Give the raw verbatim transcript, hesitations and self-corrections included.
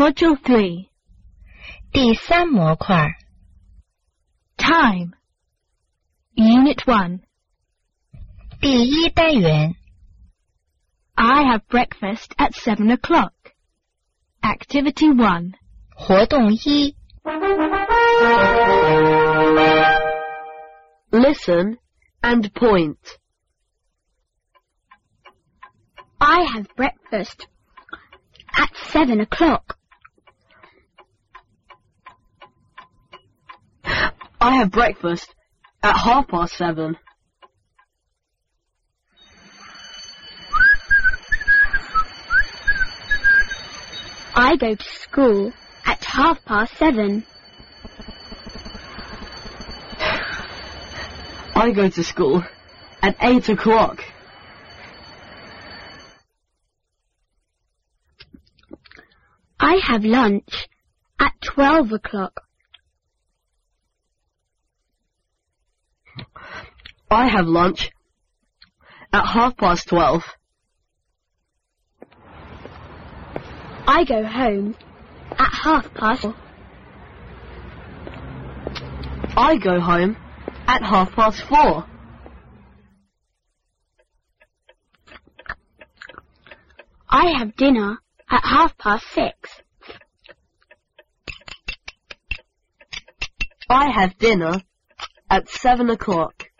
Module three. 第三模块 Time. Unit one. 第一单元 I have breakfast at seven o'clock. Activity one. 活动一 Listen and point. I have breakfast at seven o'clock. I have breakfast at half past seven. I go to school at half past seven. I go to school at eight o'clock. I have lunch at twelve o'clock. I have lunch at half past twelve. I go home at half past four. I go home at half past four. I have dinner at half past six. I have dinner at seven o'clock.